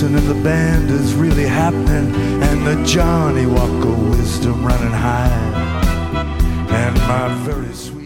Jackson and the band is really happening, and the Johnny Walker wisdom running high, and my very sweet